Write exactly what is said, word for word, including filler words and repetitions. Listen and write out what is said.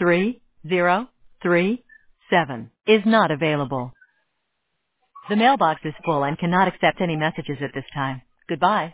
three zero three seven is not available. The mailbox is full and cannot accept any messages at this time. Goodbye.